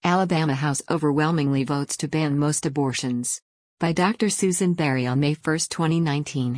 Alabama House overwhelmingly votes to ban most abortions. By Dr. Susan Berry on May 1, 2019.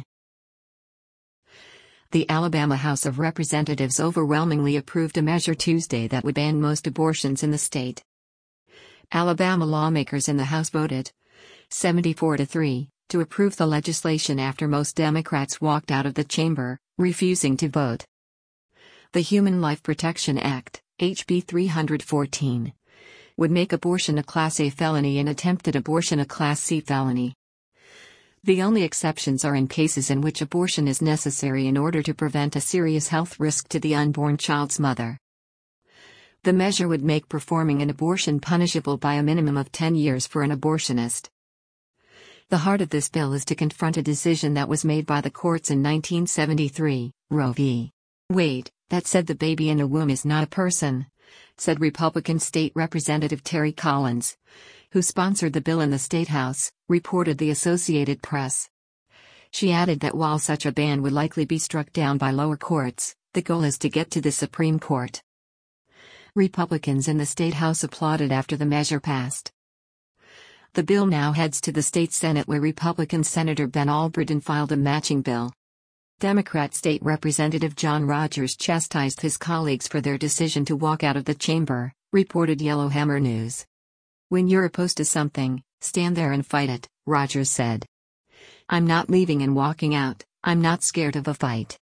The Alabama House of Representatives overwhelmingly approved a measure Tuesday that would ban most abortions in the state. Alabama lawmakers in the House voted 74-3 to approve the legislation after most Democrats walked out of the chamber, refusing to vote. The Human Life Protection Act, HB 314, would make abortion a Class A felony and attempted abortion a Class C felony. The only exceptions are in cases in which abortion is necessary in order to prevent a serious health risk to the unborn child's mother. The measure would make performing an abortion punishable by a minimum of 10 years for an abortionist. The heart of this bill is to confront a decision that was made by the courts in 1973, Roe v. Wade, that said the baby in a womb is not a person, said Republican State Representative Terry Collins, who sponsored the bill in the State House, reported the Associated Press. She added that while such a ban would likely be struck down by lower courts, the goal is to get to the Supreme Court. Republicans in the State House applauded after the measure passed. The bill now heads to the state Senate where Republican Senator Ben Albritton filed a matching bill. Democrat State Representative John Rogers chastised his colleagues for their decision to walk out of the chamber, reported Yellowhammer News. "When you're opposed to something, stand there and fight it," Rogers said. "I'm not leaving and walking out, I'm not scared of a fight."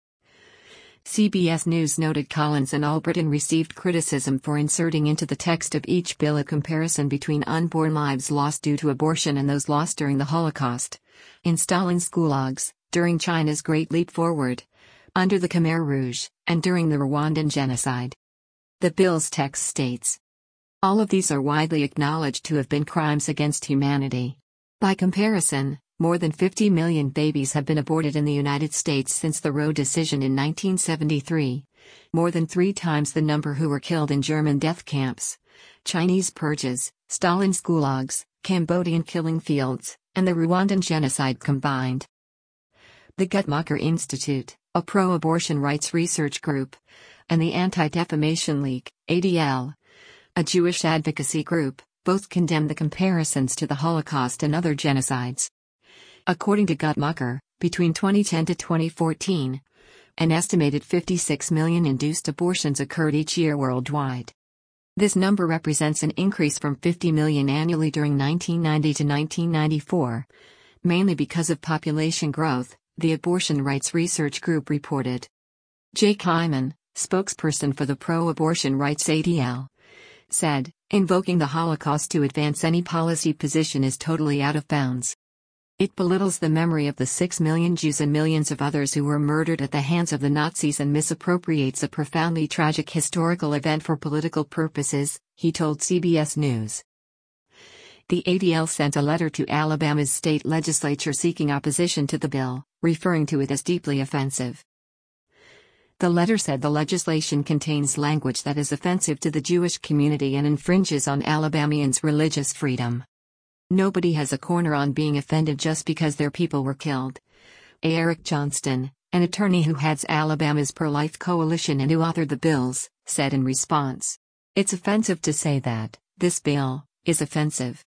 CBS News noted Collins and Albritton received criticism for inserting into the text of each bill a comparison between unborn lives lost due to abortion and those lost during the Holocaust, in Stalin's gulags, during China's Great Leap Forward, under the Khmer Rouge, and during the Rwandan genocide. The bill's text states, "All of these are widely acknowledged to have been crimes against humanity. By comparison, more than 50 million babies have been aborted in the United States since the Roe decision in 1973, more than 3 times the number who were killed in German death camps, Chinese purges, Stalin's gulags, Cambodian killing fields, and the Rwandan genocide combined." The Guttmacher Institute, a pro-abortion rights research group, and the Anti-Defamation League, ADL, a Jewish advocacy group, both condemn the comparisons to the Holocaust and other genocides. According to Guttmacher, between 2010 to 2014, an estimated 56 million induced abortions occurred each year worldwide. This number represents an increase from 50 million annually during 1990 to 1994, mainly because of population growth, the Abortion Rights Research Group reported. Jake Hyman, spokesperson for the pro-abortion rights ADL, said, "Invoking the Holocaust to advance any policy position is totally out of bounds. It belittles the memory of the 6 million Jews and millions of others who were murdered at the hands of the Nazis and misappropriates a profoundly tragic historical event for political purposes," he told CBS News. The ADL sent a letter to Alabama's state legislature seeking opposition to the bill, referring to it as deeply offensive. The letter said the legislation contains language that is offensive to the Jewish community and infringes on Alabamians' religious freedom. "Nobody has a corner on being offended just because their people were killed," Eric Johnston, an attorney who heads Alabama's pro-life coalition and who authored the bills, said in response. "It's offensive to say that, this bill is offensive.